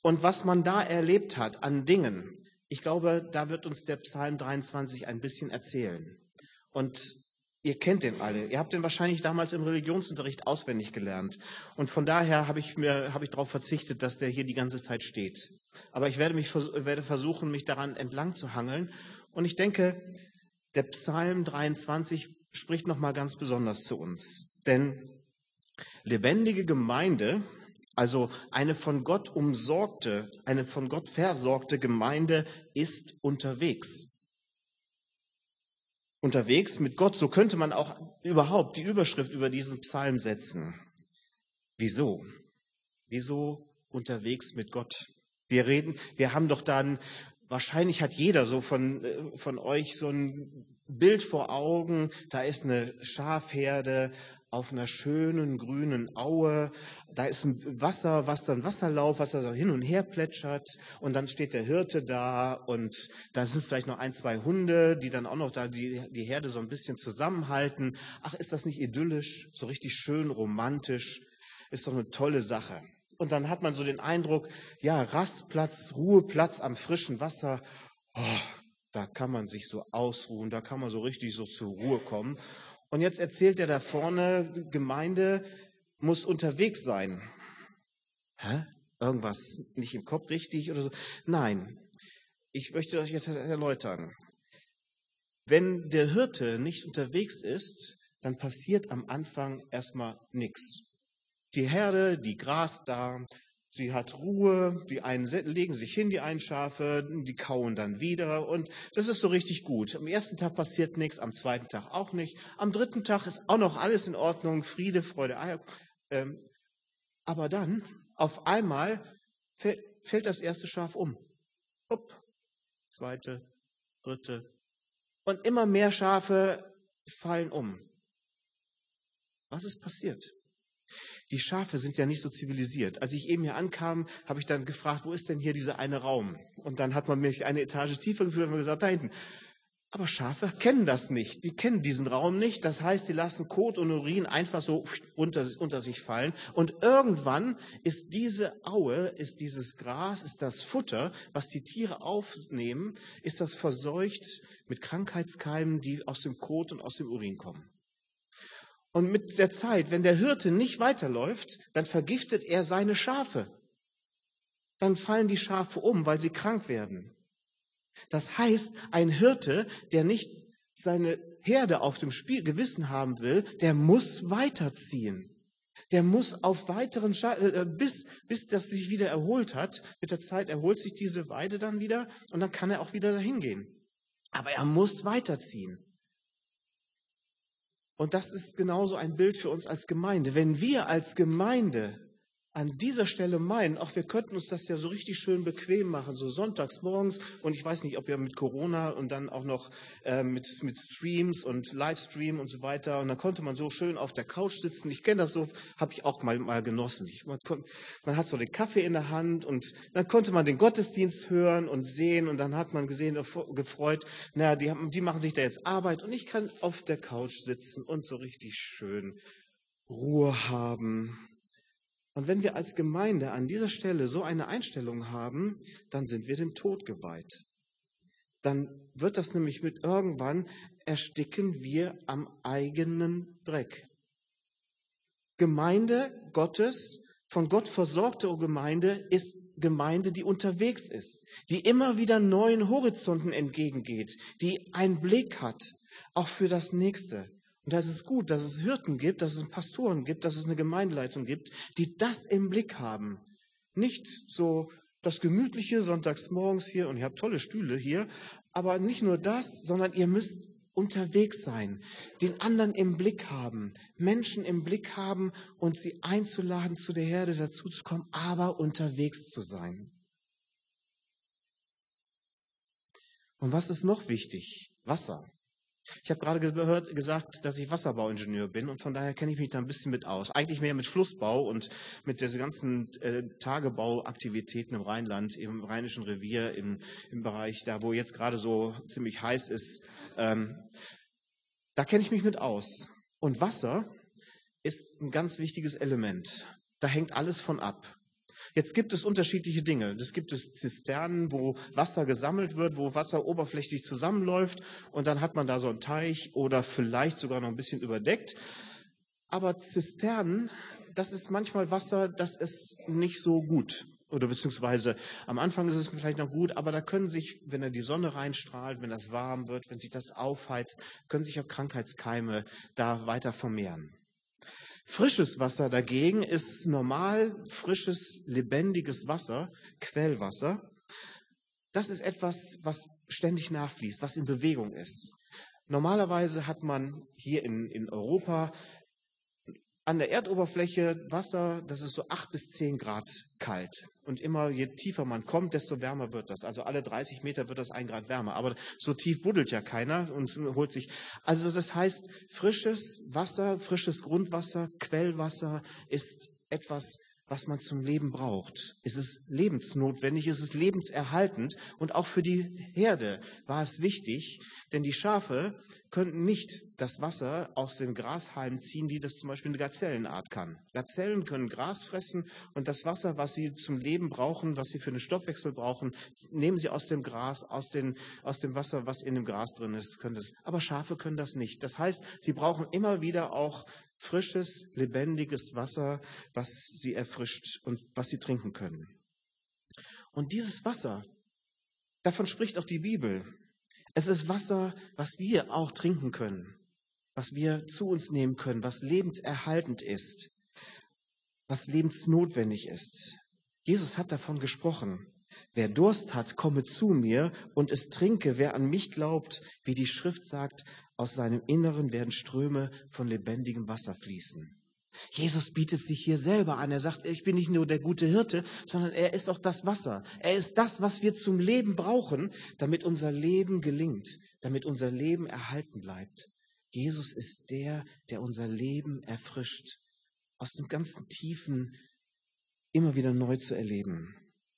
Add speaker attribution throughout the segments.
Speaker 1: Und was man da erlebt hat an Dingen, ich glaube, da wird uns der Psalm 23 ein bisschen erzählen. Und ihr kennt den alle. Ihr habt den wahrscheinlich damals im Religionsunterricht auswendig gelernt. Und von daher habe ich darauf verzichtet, dass der hier die ganze Zeit steht. Aber ich werde versuchen, mich daran entlang zu hangeln. Und ich denke, der Psalm 23 spricht nochmal ganz besonders zu uns. Denn lebendige Gemeinde, also eine von Gott versorgte Gemeinde ist unterwegs. Unterwegs mit Gott, so könnte man auch überhaupt die Überschrift über diesen Psalm setzen. Wieso? Wieso unterwegs mit Gott? Wir haben doch dann, wahrscheinlich hat jeder so von euch so ein Bild vor Augen, da ist eine Schafherde auf einer schönen grünen Aue, da ist ein Wasser, Wasserlauf, was da so hin und her plätschert und dann steht der Hirte da und da sind vielleicht noch 1, 2 Hunde, die dann auch noch da die Herde so ein bisschen zusammenhalten. Ach, ist das nicht idyllisch, so richtig schön romantisch, ist doch eine tolle Sache. Und dann hat man so den Eindruck, ja, Rastplatz, Ruheplatz am frischen Wasser, da kann man sich so ausruhen, da kann man so richtig so zur Ruhe kommen. Und jetzt erzählt er da vorne, Gemeinde muss unterwegs sein. Hä? Irgendwas nicht im Kopf richtig oder so? Nein, ich möchte euch jetzt das erläutern. Wenn der Hirte nicht unterwegs ist, dann passiert am Anfang erstmal nichts. Die Herde, die grast da, sie hat Ruhe, die einen legen sich hin, die einen Schafe, die kauen dann wieder und das ist so richtig gut. Am ersten Tag passiert nichts, am zweiten Tag auch nicht. Am dritten Tag ist auch noch alles in Ordnung, Friede, Freude, Eierkuchen. Aber dann, auf einmal, fällt das erste Schaf um. Hopp, zweite, dritte. Und immer mehr Schafe fallen um. Was ist passiert? Die Schafe sind ja nicht so zivilisiert. Als ich eben hier ankam, habe ich dann gefragt, wo ist denn hier dieser eine Raum? Und dann hat man mich eine Etage tiefer geführt und mir gesagt, da hinten. Aber Schafe kennen das nicht. Die kennen diesen Raum nicht. Das heißt, die lassen Kot und Urin einfach so unter sich fallen. Und irgendwann ist diese Aue, ist dieses Gras, ist das Futter, was die Tiere aufnehmen, ist das verseucht mit Krankheitskeimen, die aus dem Kot und aus dem Urin kommen. Und mit der Zeit, wenn der Hirte nicht weiterläuft, dann vergiftet er seine Schafe. Dann fallen die Schafe um, weil sie krank werden. Das heißt, ein Hirte, der nicht seine Herde auf dem Gewissen haben will, der muss weiterziehen. Der muss auf weiteren bis das sich wieder erholt hat. Mit der Zeit erholt sich diese Weide dann wieder und dann kann er auch wieder dahin gehen. Aber er muss weiterziehen. Und das ist genauso ein Bild für uns als Gemeinde. Wenn wir als Gemeinde an dieser Stelle meinen, auch wir könnten uns das ja so richtig schön bequem machen, so sonntags morgens, und ich weiß nicht, ob ja mit Corona und dann auch noch mit Streams und Livestream und so weiter, und dann konnte man so schön auf der Couch sitzen. Ich kenne das so, habe ich auch mal genossen. Man hat so den Kaffee in der Hand und dann konnte man den Gottesdienst hören und sehen und dann hat man gesehen, gefreut, die machen sich da jetzt Arbeit und ich kann auf der Couch sitzen und so richtig schön Ruhe haben. Und wenn wir als Gemeinde an dieser Stelle so eine Einstellung haben, dann sind wir dem Tod geweiht. Dann wird das nämlich irgendwann ersticken wir am eigenen Dreck. Gemeinde Gottes, von Gott versorgte Gemeinde, ist Gemeinde, die unterwegs ist, die immer wieder neuen Horizonten entgegengeht, die einen Blick hat, auch für das Nächste. Und da ist es gut, dass es Hirten gibt, dass es Pastoren gibt, dass es eine Gemeindeleitung gibt, die das im Blick haben. Nicht so das gemütliche sonntags morgens hier, und ihr habt tolle Stühle hier, aber nicht nur das, sondern ihr müsst unterwegs sein, den anderen im Blick haben, Menschen im Blick haben und sie einzuladen, zu der Herde dazuzukommen, aber unterwegs zu sein. Und was ist noch wichtig? Wasser. Ich habe gerade gesagt, dass ich Wasserbauingenieur bin und von daher kenne ich mich da ein bisschen mit aus. Eigentlich mehr mit Flussbau und mit diesen ganzen Tagebauaktivitäten im Rheinland, im Rheinischen Revier, im Bereich da, wo jetzt gerade so ziemlich heiß ist. Da kenne ich mich mit aus. Und Wasser ist ein ganz wichtiges Element. Da hängt alles von ab. Jetzt gibt es unterschiedliche Dinge. Es gibt Zisternen, wo Wasser gesammelt wird, wo Wasser oberflächlich zusammenläuft und dann hat man da so einen Teich oder vielleicht sogar noch ein bisschen überdeckt. Aber Zisternen, das ist manchmal Wasser, das ist nicht so gut. Oder beziehungsweise am Anfang ist es vielleicht noch gut, aber da können sich, wenn da die Sonne reinstrahlt, wenn das warm wird, wenn sich das aufheizt, können sich auch Krankheitskeime da weiter vermehren. Frisches Wasser dagegen ist normal, frisches, lebendiges Wasser, Quellwasser. Das ist etwas, was ständig nachfließt, was in Bewegung ist. Normalerweise hat man hier in Europa an der Erdoberfläche Wasser, das ist so 8 bis 10 Grad kalt. Und immer je tiefer man kommt, desto wärmer wird das. Also alle 30 Meter wird das 1 Grad wärmer. Aber so tief buddelt ja keiner und holt sich. Also das heißt, frisches Wasser, frisches Grundwasser, Quellwasser ist etwas, was man zum Leben braucht. Es ist lebensnotwendig, es ist lebenserhaltend und auch für die Herde war es wichtig, denn die Schafe könnten nicht das Wasser aus den Grashalmen ziehen, die das zum Beispiel eine Gazellenart kann. Gazellen können Gras fressen und das Wasser, was sie zum Leben brauchen, was sie für den Stoffwechsel brauchen, nehmen sie aus dem Gras, aus dem Wasser, was in dem Gras drin ist, können das. Aber Schafe können das nicht. Das heißt, sie brauchen immer wieder auch frisches, lebendiges Wasser, was sie erfrischt und was sie trinken können. Und dieses Wasser, davon spricht auch die Bibel. Es ist Wasser, was wir auch trinken können, was wir zu uns nehmen können, was lebenserhaltend ist, was lebensnotwendig ist. Jesus hat davon gesprochen. Wer Durst hat, komme zu mir und es trinke. Wer an mich glaubt, wie die Schrift sagt, aus seinem Inneren werden Ströme von lebendigem Wasser fließen. Jesus bietet sich hier selber an. Er sagt, ich bin nicht nur der gute Hirte, sondern er ist auch das Wasser. Er ist das, was wir zum Leben brauchen, damit unser Leben gelingt, damit unser Leben erhalten bleibt. Jesus ist der, der unser Leben erfrischt, aus dem ganzen Tiefen immer wieder neu zu erleben.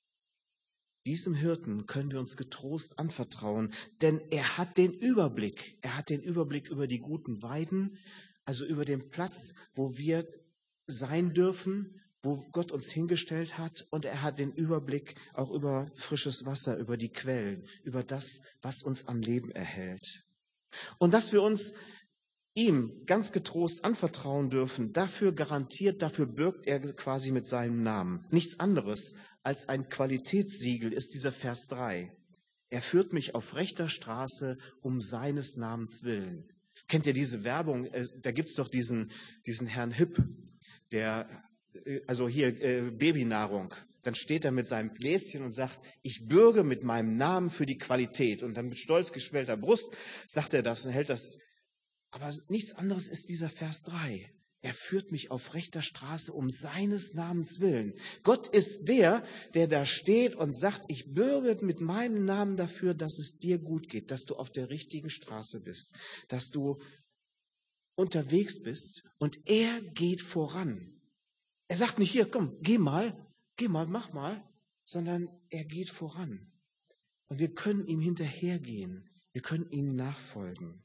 Speaker 1: Diesem Hirten können wir uns getrost anvertrauen, denn er hat den Überblick. Er hat den Überblick über die guten Weiden, also über den Platz, wo wir sein dürfen, wo Gott uns hingestellt hat. Und er hat den Überblick auch über frisches Wasser, über die Quellen, über das, was uns am Leben erhält. Und dass wir uns ihm ganz getrost anvertrauen dürfen, dafür garantiert, dafür bürgt er quasi mit seinem Namen. Nichts anderes als ein Qualitätssiegel ist dieser Vers 3. Er führt mich auf rechter Straße um seines Namens willen. Kennt ihr diese Werbung? Da gibt's doch diesen Herrn Hipp, der, also hier Babynahrung. Dann steht er mit seinem Gläschen und sagt, ich bürge mit meinem Namen für die Qualität. Und dann mit stolz geschwellter Brust sagt er das und hält das. Aber nichts anderes ist dieser Vers 3. Er führt mich auf rechter Straße um seines Namens willen. Gott ist der da steht und sagt, ich bürge mit meinem Namen dafür, dass es dir gut geht, dass du auf der richtigen Straße bist, dass du unterwegs bist und er geht voran. Er sagt nicht, hier, komm, geh mal, mach mal, sondern er geht voran. Und wir können ihm hinterhergehen, wir können ihm nachfolgen.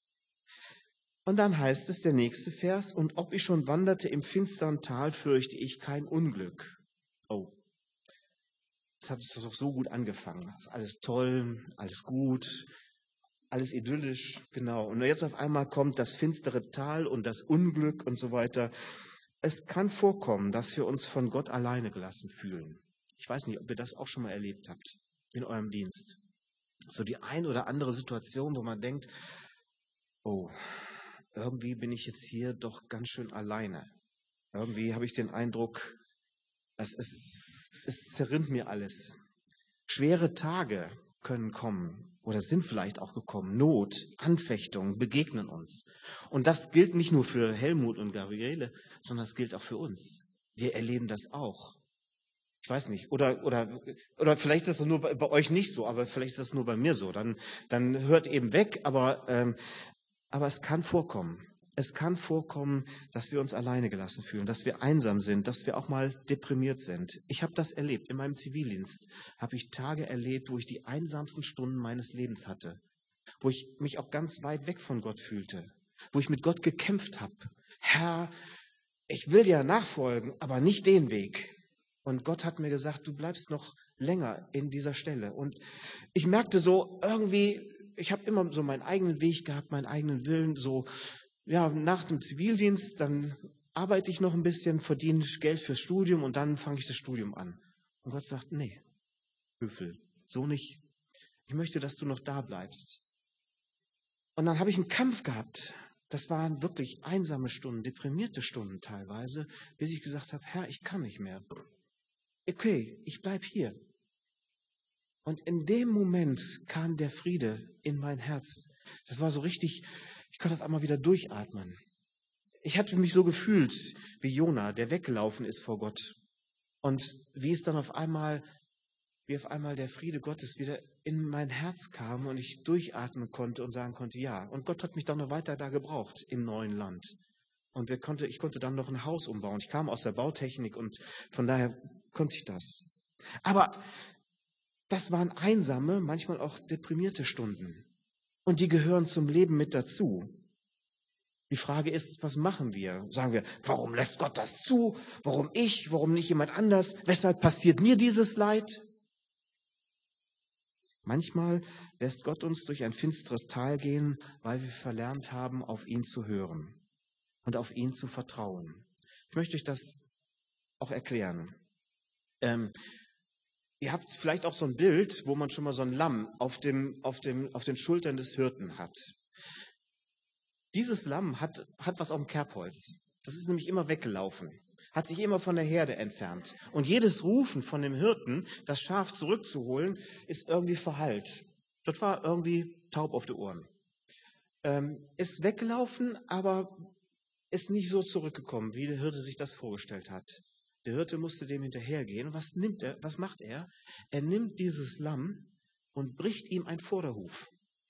Speaker 1: Und dann heißt es, der nächste Vers, und ob ich schon wanderte im finsteren Tal, fürchte ich kein Unglück. Oh, jetzt hat es doch so gut angefangen. Das ist alles toll, alles gut, alles idyllisch, genau. Und jetzt auf einmal kommt das finstere Tal und das Unglück und so weiter. Es kann vorkommen, dass wir uns von Gott alleine gelassen fühlen. Ich weiß nicht, ob ihr das auch schon mal erlebt habt in eurem Dienst. So die ein oder andere Situation, wo man denkt, oh, irgendwie bin ich jetzt hier doch ganz schön alleine. Irgendwie habe ich den Eindruck, es zerrinnt mir alles. Schwere Tage können kommen oder sind vielleicht auch gekommen. Not, Anfechtungen begegnen uns. Und das gilt nicht nur für Helmut und Gabriele, sondern es gilt auch für uns. Wir erleben das auch. Ich weiß nicht, oder vielleicht ist das nur bei euch nicht so, aber vielleicht ist das nur bei mir so. Dann hört eben weg, aber es kann vorkommen. Es kann vorkommen, dass wir uns alleine gelassen fühlen, dass wir einsam sind, dass wir auch mal deprimiert sind. Ich habe das erlebt. In meinem Zivildienst habe ich Tage erlebt, wo ich die einsamsten Stunden meines Lebens hatte, wo ich mich auch ganz weit weg von Gott fühlte, wo ich mit Gott gekämpft habe. Herr, ich will dir nachfolgen, aber nicht den Weg. Und Gott hat mir gesagt, du bleibst noch länger in dieser Stelle. Und ich merkte so irgendwie, ich habe immer so meinen eigenen Weg gehabt, meinen eigenen Willen. So, ja, nach dem Zivildienst, dann arbeite ich noch ein bisschen, verdiene Geld fürs Studium und dann fange ich das Studium an. Und Gott sagt, nee, Höfel, so nicht. Ich möchte, dass du noch da bleibst. Und dann habe ich einen Kampf gehabt. Das waren wirklich einsame Stunden, deprimierte Stunden teilweise, bis ich gesagt habe, Herr, ich kann nicht mehr. Okay, ich bleib hier. Und in dem Moment kam der Friede in mein Herz. Das war so richtig, ich konnte auf einmal wieder durchatmen. Ich hatte mich so gefühlt wie Jona, der weggelaufen ist vor Gott. Und wie auf einmal der Friede Gottes wieder in mein Herz kam und ich durchatmen konnte und sagen konnte, ja. Und Gott hat mich dann noch weiter da gebraucht im neuen Land. Und ich konnte dann noch ein Haus umbauen. Ich kam aus der Bautechnik und von daher konnte ich das. Aber das waren einsame, manchmal auch deprimierte Stunden. Und die gehören zum Leben mit dazu. Die Frage ist, was machen wir? Sagen wir, warum lässt Gott das zu? Warum ich? Warum nicht jemand anders? Weshalb passiert mir dieses Leid? Manchmal lässt Gott uns durch ein finsteres Tal gehen, weil wir verlernt haben, auf ihn zu hören und auf ihn zu vertrauen. Ich möchte euch das auch erklären. Ihr habt vielleicht auch so ein Bild, wo man schon mal so ein Lamm auf den Schultern des Hirten hat. Dieses Lamm hat was auf dem Kerbholz. Das ist nämlich immer weggelaufen, hat sich immer von der Herde entfernt. Und jedes Rufen von dem Hirten, das Schaf zurückzuholen, ist irgendwie verhallt. Das war irgendwie taub auf die Ohren. Ist weggelaufen, aber ist nicht so zurückgekommen, wie der Hirte sich das vorgestellt hat. Der Hirte musste dem hinterhergehen. Was macht er? Er nimmt dieses Lamm und bricht ihm ein Vorderhuf.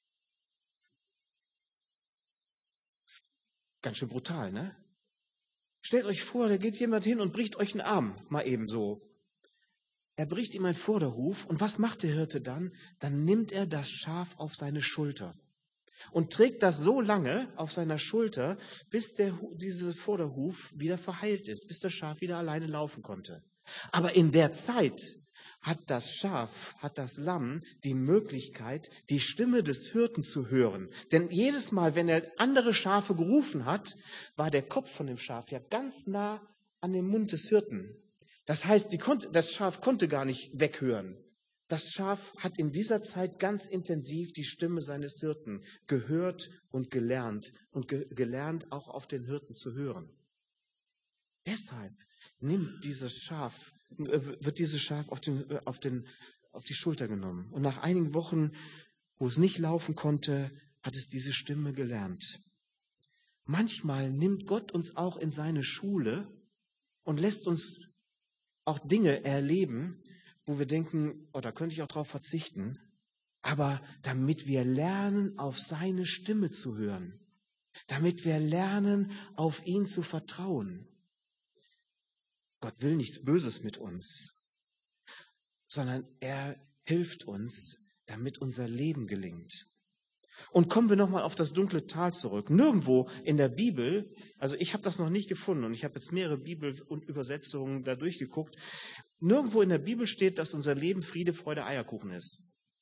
Speaker 1: Ganz schön brutal, ne? Stellt euch vor, da geht jemand hin und bricht euch einen Arm, mal eben so. Er bricht ihm einen Vorderhuf und was macht der Hirte dann? Dann nimmt er das Schaf auf seine Schulter und trägt das so lange auf seiner Schulter, bis dieser Vorderhuf wieder verheilt ist, bis das Schaf wieder alleine laufen konnte. Aber in der Zeit hat das Lamm die Möglichkeit, die Stimme des Hirten zu hören. Denn jedes Mal, wenn er andere Schafe gerufen hat, war der Kopf von dem Schaf ja ganz nah an dem Mund des Hirten. Das heißt, das Schaf konnte gar nicht weghören. Das Schaf hat in dieser Zeit ganz intensiv die Stimme seines Hirten gehört und gelernt auch auf den Hirten zu hören. Deshalb wird dieses Schaf auf die Schulter genommen. Und nach einigen Wochen, wo es nicht laufen konnte, hat es diese Stimme gelernt. Manchmal nimmt Gott uns auch in seine Schule und lässt uns auch Dinge erleben, wo wir denken, da könnte ich auch drauf verzichten. Aber damit wir lernen, auf seine Stimme zu hören. Damit wir lernen, auf ihn zu vertrauen. Gott will nichts Böses mit uns, sondern er hilft uns, damit unser Leben gelingt. Und kommen wir nochmal auf das dunkle Tal zurück. Nirgendwo in der Bibel, also ich habe das noch nicht gefunden und ich habe jetzt mehrere Bibelübersetzungen da durchgeguckt, nirgendwo in der Bibel steht, dass unser Leben Friede, Freude, Eierkuchen ist.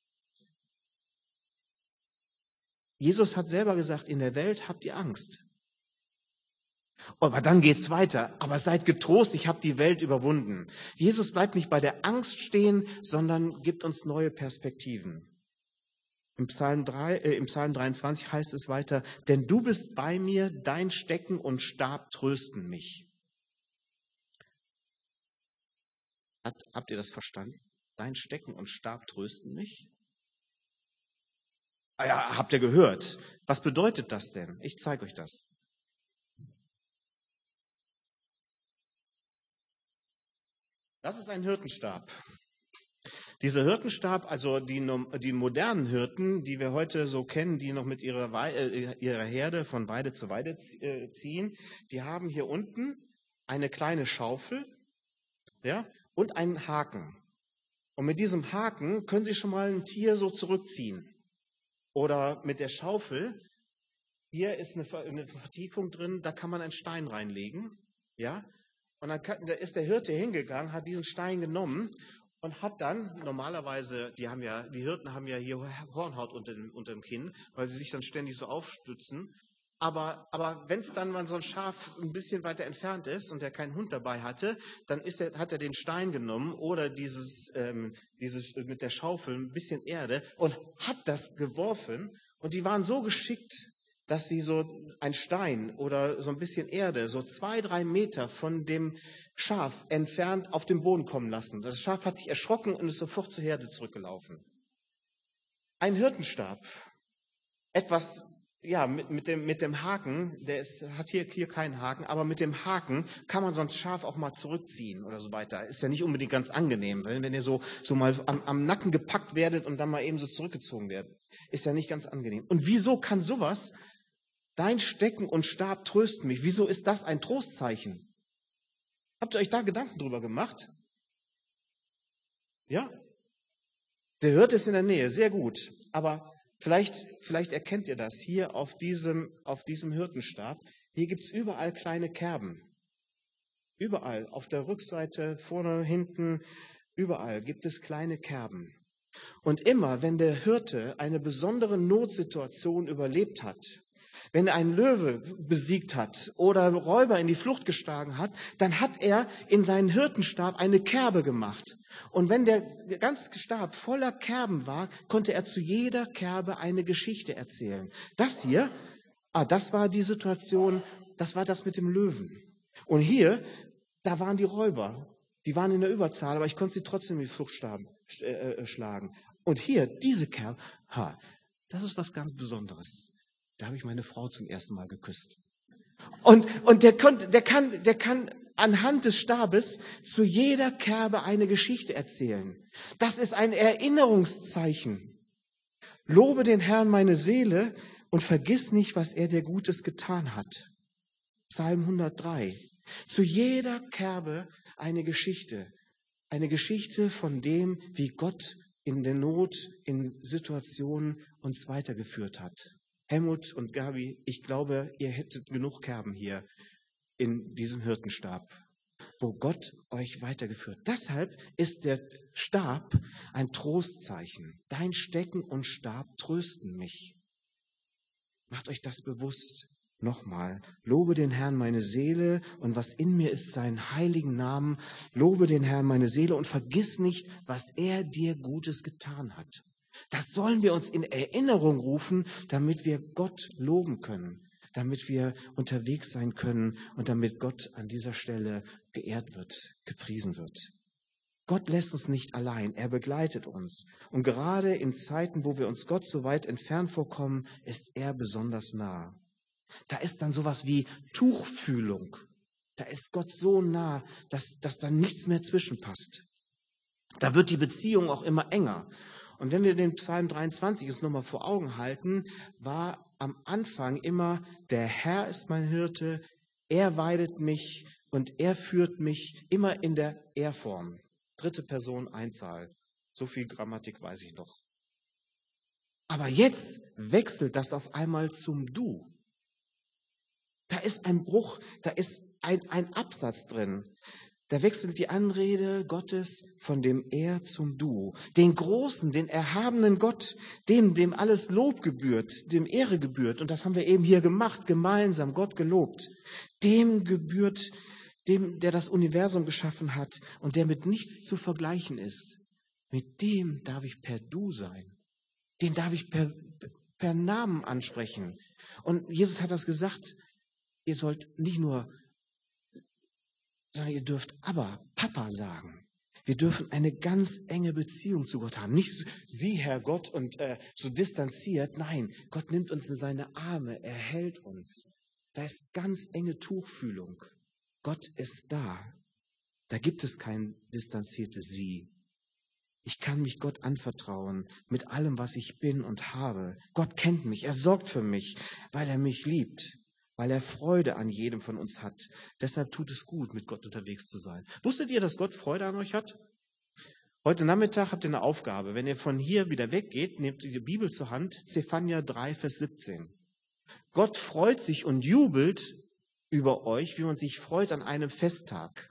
Speaker 1: Jesus hat selber gesagt, in der Welt habt ihr Angst. Aber dann geht's weiter. Aber seid getrost, ich habe die Welt überwunden. Jesus bleibt nicht bei der Angst stehen, sondern gibt uns neue Perspektiven. Im Psalm 23 heißt es weiter, denn du bist bei mir, dein Stecken und Stab trösten mich. Habt ihr das verstanden? Dein Stecken und Stab trösten mich? Ah ja, habt ihr gehört. Was bedeutet das denn? Ich zeige euch das. Das ist ein Hirtenstab. Dieser Hirtenstab, also die modernen Hirten, die wir heute so kennen, die noch mit ihrer Herde von Weide zu Weide ziehen, die haben hier unten eine kleine Schaufel, ja, und einen Haken. Und mit diesem Haken können sie schon mal ein Tier so zurückziehen. Oder mit der Schaufel, hier ist eine Vertiefung drin, da kann man einen Stein reinlegen, ja. Und da ist der Hirte hingegangen, hat diesen Stein genommen und hat dann, normalerweise, die Hirten haben ja hier Hornhaut unter dem Kinn, weil sie sich dann ständig so aufstützen. Aber wenn es dann mal so ein Schaf ein bisschen weiter entfernt ist und er keinen Hund dabei hatte, dann hat er den Stein genommen oder dieses mit der Schaufel ein bisschen Erde und hat das geworfen. Und die waren so geschickt, dass sie so ein Stein oder so ein bisschen Erde so 2-3 Meter von dem Schaf entfernt auf den Boden kommen lassen. Das Schaf hat sich erschrocken und ist sofort zur Herde zurückgelaufen. Ein Hirtenstab, etwas, ja, mit dem Haken, hat hier keinen Haken, aber mit dem Haken kann man so ein Schaf auch mal zurückziehen oder so weiter. Ist ja nicht unbedingt ganz angenehm, wenn ihr so mal am Nacken gepackt werdet und dann mal eben so zurückgezogen werdet. Ist ja nicht ganz angenehm. Und wieso kann sowas, dein Stecken und Stab trösten mich, wieso ist das ein Trostzeichen? Habt ihr euch da Gedanken drüber gemacht? Ja? Der Hirte ist in der Nähe, sehr gut. Aber vielleicht erkennt ihr das hier auf diesem Hirtenstab. Hier gibt es überall kleine Kerben. Überall, auf der Rückseite, vorne, hinten, überall gibt es kleine Kerben. Und immer, wenn der Hirte eine besondere Notsituation überlebt hat, wenn er einen Löwe besiegt hat oder Räuber in die Flucht geschlagen hat, dann hat er in seinen Hirtenstab eine Kerbe gemacht. Und wenn der ganze Stab voller Kerben war, konnte er zu jeder Kerbe eine Geschichte erzählen. Das hier, das war die Situation, das war das mit dem Löwen. Und hier, da waren die Räuber. Die waren in der Überzahl, aber ich konnte sie trotzdem in die Flucht schlagen. Und hier, diese Kerbe, das ist was ganz Besonderes. Da habe ich meine Frau zum ersten Mal geküsst. Und der kann anhand des Stabes zu jeder Kerbe eine Geschichte erzählen. Das ist ein Erinnerungszeichen. Lobe den Herrn meine Seele und vergiss nicht, was er dir Gutes getan hat. Psalm 103. Zu jeder Kerbe eine Geschichte von dem, wie Gott in der Not, in Situationen uns weitergeführt hat. Helmut und Gabi, ich glaube, ihr hättet genug Kerben hier in diesem Hirtenstab, wo Gott euch weitergeführt. Deshalb ist der Stab ein Trostzeichen. Dein Stecken und Stab trösten mich. Macht euch das bewusst. Nochmal, lobe den Herrn meine Seele und was in mir ist, seinen heiligen Namen. Lobe den Herrn meine Seele und vergiss nicht, was er dir Gutes getan hat. Das sollen wir uns in Erinnerung rufen, damit wir Gott loben können, damit wir unterwegs sein können und damit Gott an dieser Stelle geehrt wird, gepriesen wird. Gott lässt uns nicht allein, er begleitet uns. Und gerade in Zeiten, wo wir uns Gott so weit entfernt vorkommen, ist er besonders nah. Da ist dann sowas wie Tuchfühlung. Da ist Gott so nah, dass da nichts mehr zwischenpasst. Da wird die Beziehung auch immer enger. Und wenn wir den Psalm 23 uns nochmal vor Augen halten, war am Anfang immer, der Herr ist mein Hirte, er weidet mich und er führt mich immer in der Er-Form. 3. Person Einzahl. So viel Grammatik weiß ich noch. Aber jetzt wechselt das auf einmal zum Du. Da ist ein Bruch, da ist ein Absatz drin. Da wechselt die Anrede Gottes von dem Er zum Du. Den großen, den erhabenen Gott, dem alles Lob gebührt, dem Ehre gebührt. Und das haben wir eben hier gemacht, gemeinsam, Gott gelobt. Dem gebührt, der das Universum geschaffen hat und der mit nichts zu vergleichen ist. Mit dem darf ich per Du sein. Den darf ich per Namen ansprechen. Und Jesus hat das gesagt, ihr sollt nicht nur, sondern ihr dürft aber Papa sagen. Wir dürfen eine ganz enge Beziehung zu Gott haben. Nicht Sie, Herr Gott, und so distanziert. Nein, Gott nimmt uns in seine Arme, er hält uns. Da ist ganz enge Tuchfühlung. Gott ist da. Da gibt es kein distanziertes Sie. Ich kann mich Gott anvertrauen mit allem, was ich bin und habe. Gott kennt mich, er sorgt für mich, weil er mich liebt, weil er Freude an jedem von uns hat. Deshalb tut es gut, mit Gott unterwegs zu sein. Wusstet ihr, dass Gott Freude an euch hat? Heute Nachmittag habt ihr eine Aufgabe. Wenn ihr von hier wieder weggeht, nehmt ihr die Bibel zur Hand, Zephania 3, Vers 17. Gott freut sich und jubelt über euch, wie man sich freut an einem Festtag.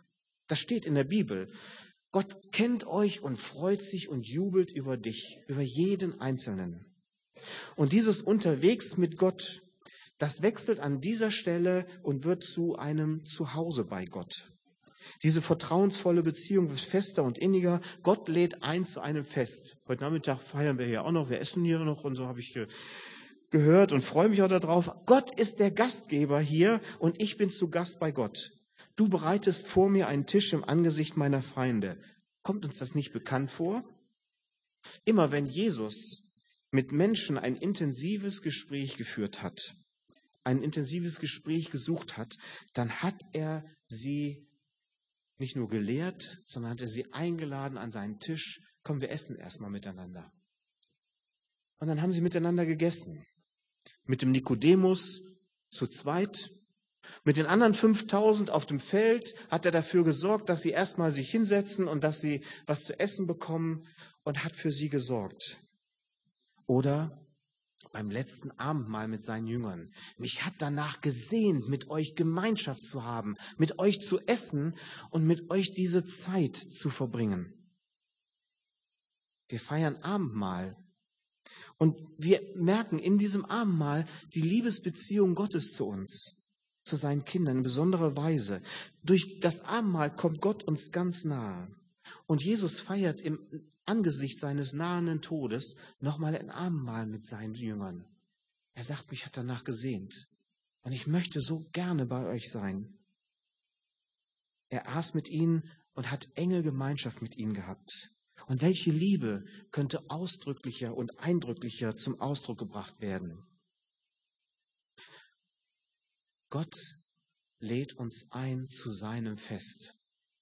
Speaker 1: Das steht in der Bibel. Gott kennt euch und freut sich und jubelt über dich, über jeden Einzelnen. Und dieses Unterwegs mit Gott, das wechselt an dieser Stelle und wird zu einem Zuhause bei Gott. Diese vertrauensvolle Beziehung wird fester und inniger. Gott lädt ein zu einem Fest. Heute Nachmittag feiern wir hier auch noch, wir essen hier noch und so habe ich gehört und freue mich auch darauf. Gott ist der Gastgeber hier und ich bin zu Gast bei Gott. Du bereitest vor mir einen Tisch im Angesicht meiner Feinde. Kommt uns das nicht bekannt vor? Immer wenn Jesus mit Menschen ein intensives Gespräch geführt hat, ein intensives Gespräch gesucht hat, dann hat er sie nicht nur gelehrt, sondern hat er sie eingeladen an seinen Tisch. Komm, wir essen erstmal miteinander. Und dann haben sie miteinander gegessen. Mit dem Nikodemus zu zweit. Mit den anderen 5000 auf dem Feld hat er dafür gesorgt, dass sie erstmal sich hinsetzen und dass sie was zu essen bekommen und hat für sie gesorgt. Oder beim letzten Abendmahl mit seinen Jüngern. Mich hat danach gesehnt, mit euch Gemeinschaft zu haben, mit euch zu essen und mit euch diese Zeit zu verbringen. Wir feiern Abendmahl. Und wir merken in diesem Abendmahl die Liebesbeziehung Gottes zu uns, zu seinen Kindern in besonderer Weise. Durch das Abendmahl kommt Gott uns ganz nahe. Und Jesus feiert im Angesicht seines nahenden Todes nochmal ein Abendmahl mit seinen Jüngern. Er sagt, mich hat danach gesehnt. Und ich möchte so gerne bei euch sein. Er aß mit ihnen und hat enge Gemeinschaft mit ihnen gehabt. Und welche Liebe könnte ausdrücklicher und eindrücklicher zum Ausdruck gebracht werden? Gott lädt uns ein zu seinem Fest.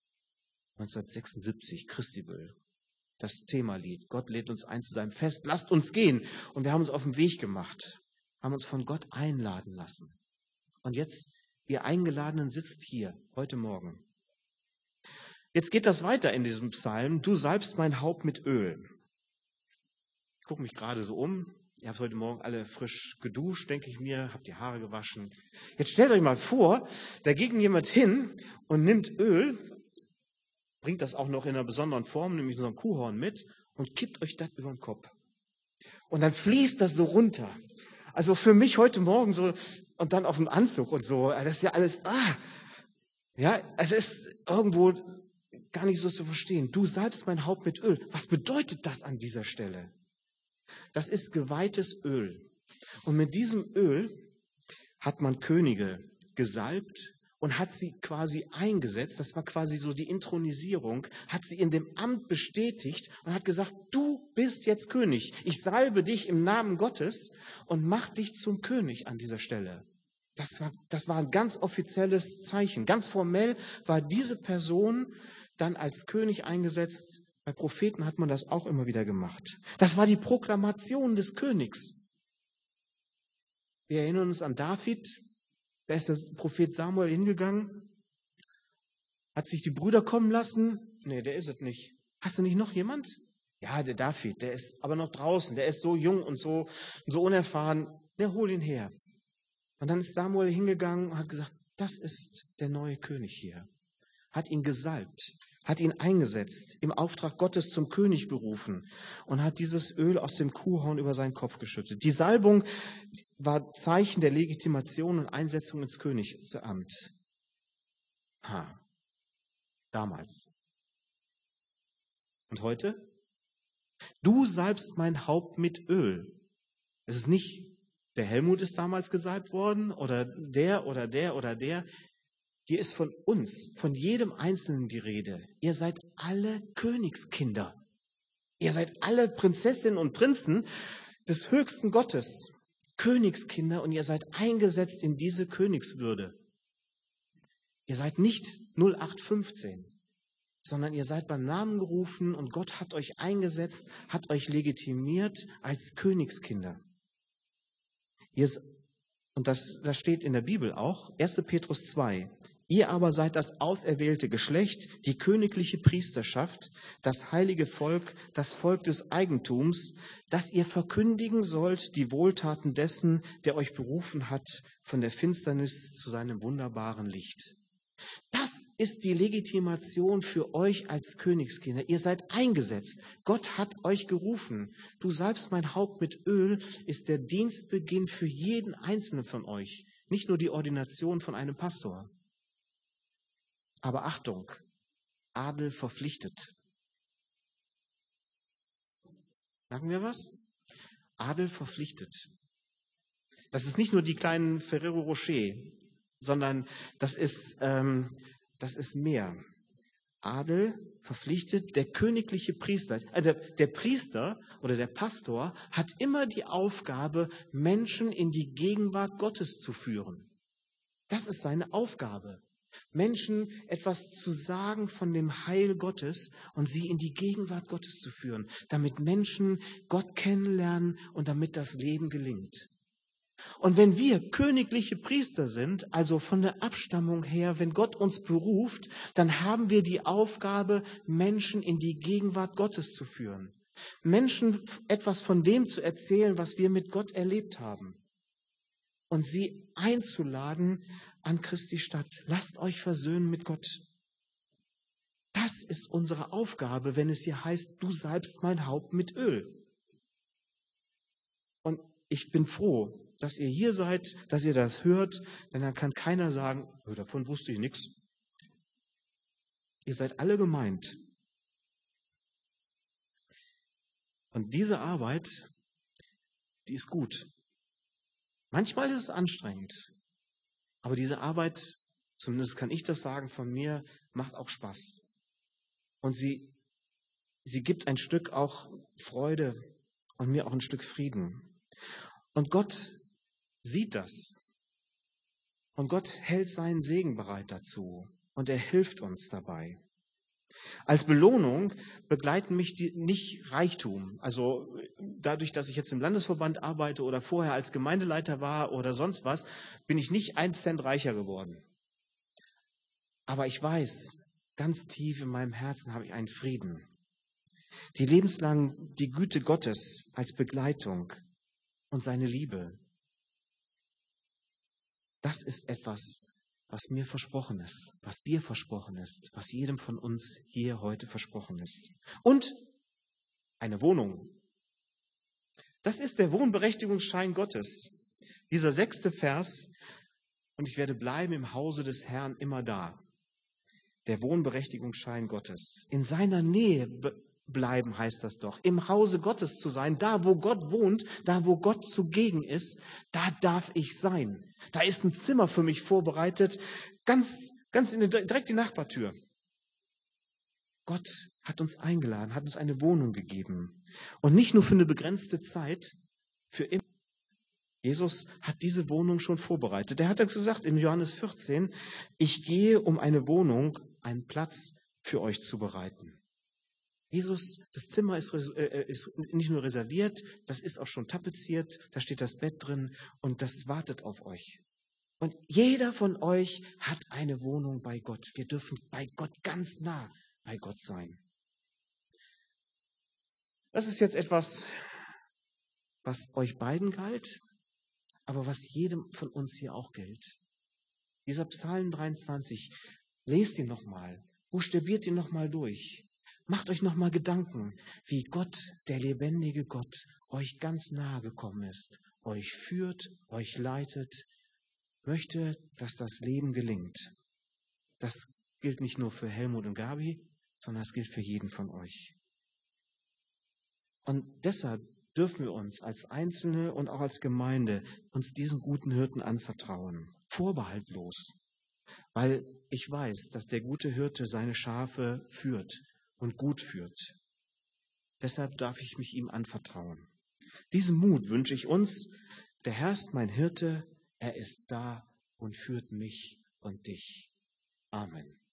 Speaker 1: 1976, Christibel, das Themalied. Gott lädt uns ein zu seinem Fest. Lasst uns gehen. Und wir haben uns auf den Weg gemacht, haben uns von Gott einladen lassen. Und jetzt, ihr Eingeladenen sitzt hier, heute Morgen. Jetzt geht das weiter in diesem Psalm. Du salbst mein Haupt mit Öl. Ich gucke mich gerade so um. Ihr habt heute Morgen alle frisch geduscht, denke ich mir, habt die Haare gewaschen. Jetzt stellt euch mal vor, da geht jemand hin und nimmt Öl, bringt das auch noch in einer besonderen Form, nämlich so ein Kuhhorn mit und kippt euch das über den Kopf. Und dann fließt das so runter. Also für mich heute Morgen so, und dann auf dem Anzug und so, das ist ja alles, ja, es ist irgendwo gar nicht so zu verstehen. Du salbst mein Haupt mit Öl. Was bedeutet das an dieser Stelle? Das ist geweihtes Öl. Und mit diesem Öl hat man Könige gesalbt und hat sie quasi eingesetzt. Das war quasi so die Inthronisierung, hat sie in dem Amt bestätigt und hat gesagt, du bist jetzt König. Ich salbe dich im Namen Gottes und mach dich zum König an dieser Stelle. Das war ein ganz offizielles Zeichen. Ganz formell war diese Person dann als König eingesetzt. Bei Propheten hat man das auch immer wieder gemacht. Das war die Proklamation des Königs. Wir erinnern uns an David. Da ist der Prophet Samuel hingegangen, hat sich die Brüder kommen lassen. Nee, der ist es nicht. Hast du nicht noch jemand? Ja, der David, der ist aber noch draußen. Der ist so jung und so unerfahren. Ne, hol ihn her. Und dann ist Samuel hingegangen und hat gesagt, das ist der neue König hier. Hat ihn gesalbt, hat ihn eingesetzt, im Auftrag Gottes zum König berufen und hat dieses Öl aus dem Kuhhorn über seinen Kopf geschüttet. Die Salbung war Zeichen der Legitimation und Einsetzung ins Königsamt. Damals. Und heute? Du salbst mein Haupt mit Öl. Es ist nicht, der Helmut ist damals gesalbt worden oder der oder der oder der. Hier ist von uns, von jedem Einzelnen die Rede. Ihr seid alle Königskinder. Ihr seid alle Prinzessinnen und Prinzen des höchsten Gottes. Königskinder und ihr seid eingesetzt in diese Königswürde. Ihr seid nicht 0815, sondern ihr seid beim Namen gerufen und Gott hat euch eingesetzt, hat euch legitimiert als Königskinder. Und das steht in der Bibel auch, 1. Petrus 2. Ihr aber seid das auserwählte Geschlecht, die königliche Priesterschaft, das heilige Volk, das Volk des Eigentums, dass ihr verkündigen sollt die Wohltaten dessen, der euch berufen hat, von der Finsternis zu seinem wunderbaren Licht. Das ist die Legitimation für euch als Königskinder. Ihr seid eingesetzt. Gott hat euch gerufen. Du salbst mein Haupt mit Öl, ist der Dienstbeginn für jeden Einzelnen von euch. Nicht nur die Ordination von einem Pastor. Aber Achtung, Adel verpflichtet. Sagen wir was? Adel verpflichtet. Das ist nicht nur die kleinen Ferrero Rocher, sondern das ist mehr. Adel verpflichtet, der königliche Priester, der Priester oder der Pastor hat immer die Aufgabe, Menschen in die Gegenwart Gottes zu führen. Das ist seine Aufgabe. Menschen etwas zu sagen von dem Heil Gottes und sie in die Gegenwart Gottes zu führen, damit Menschen Gott kennenlernen und damit das Leben gelingt. Und wenn wir königliche Priester sind, also von der Abstammung her, wenn Gott uns beruft, dann haben wir die Aufgabe, Menschen in die Gegenwart Gottes zu führen. Menschen etwas von dem zu erzählen, was wir mit Gott erlebt haben. Und sie einzuladen an Christi Stadt. Lasst euch versöhnen mit Gott. Das ist unsere Aufgabe, wenn es hier heißt, du salbst mein Haupt mit Öl. Und ich bin froh, dass ihr hier seid, dass ihr das hört, denn dann kann keiner sagen, davon wusste ich nichts. Ihr seid alle gemeint. Und diese Arbeit, die ist gut. Manchmal ist es anstrengend, aber diese Arbeit, zumindest kann ich das sagen von mir, macht auch Spaß. Und sie gibt ein Stück auch Freude und mir auch ein Stück Frieden. Und Gott sieht das. Und Gott hält seinen Segen bereit dazu. Und er hilft uns dabei. Als Belohnung begleiten mich nicht Reichtum. Also dadurch, dass ich jetzt im Landesverband arbeite oder vorher als Gemeindeleiter war oder sonst was, bin ich nicht 1 Cent reicher geworden. Aber ich weiß, ganz tief in meinem Herzen habe ich einen Frieden. Die lebenslang die Güte Gottes als Begleitung und seine Liebe. Das ist etwas, was mir versprochen ist, was dir versprochen ist, was jedem von uns hier heute versprochen ist. Und eine Wohnung. Das ist der Wohnberechtigungsschein Gottes. Dieser 6. Vers, und ich werde bleiben im Hause des Herrn immer da. Der Wohnberechtigungsschein Gottes. In seiner Nähe bleiben heißt das doch. Im Hause Gottes zu sein, da wo Gott wohnt, da wo Gott zugegen ist, da darf ich sein. Da ist ein Zimmer für mich vorbereitet, direkt die Nachbartür. Gott hat uns eingeladen, hat uns eine Wohnung gegeben. Und nicht nur für eine begrenzte Zeit, für immer. Jesus hat diese Wohnung schon vorbereitet. Er hat das gesagt in Johannes 14, ich gehe, um eine Wohnung, einen Platz für euch zu bereiten. Jesus, das Zimmer ist nicht nur reserviert, das ist auch schon tapeziert, da steht das Bett drin und das wartet auf euch. Und jeder von euch hat eine Wohnung bei Gott. Wir dürfen bei Gott ganz nah bei Gott sein. Das ist jetzt etwas, was euch beiden galt, aber was jedem von uns hier auch gilt. Dieser Psalm 23, lest ihn nochmal, buchstabiert ihn nochmal durch. Macht euch nochmal Gedanken, wie Gott, der lebendige Gott, euch ganz nahe gekommen ist, euch führt, euch leitet, möchte, dass das Leben gelingt. Das gilt nicht nur für Helmut und Gabi, sondern es gilt für jeden von euch. Und deshalb dürfen wir uns als Einzelne und auch als Gemeinde uns diesen guten Hirten anvertrauen, vorbehaltlos, weil ich weiß, dass der gute Hirte seine Schafe führt und gut führt. Deshalb darf ich mich ihm anvertrauen. Diesen Mut wünsche ich uns. Der Herr ist mein Hirte, er ist da und führt mich und dich. Amen.